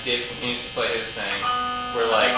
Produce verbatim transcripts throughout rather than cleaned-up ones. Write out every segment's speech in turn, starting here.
Dave continues to play his thing, we're like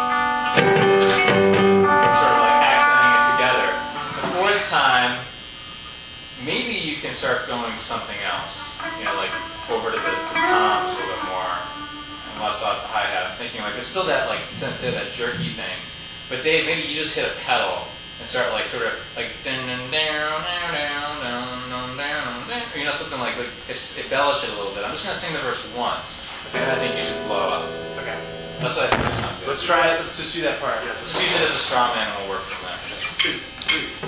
sort of like accenting it together. The fourth time, maybe you can start going to something else. You know, like over to the, the toms a little bit more, and less off the hi-hat. I'm thinking like it's still that like that jerky thing. But Dave, maybe you just hit a pedal and start like sort of like down down down down down down down, you know, something like like embellish it a little bit. I'm just gonna sing the verse once, and then I think you should blow up. Okay. That's what I think is not good. Let's try it. Let's just do that part. Yeah. Let's use it as a straw man and we'll work from there. Two, three.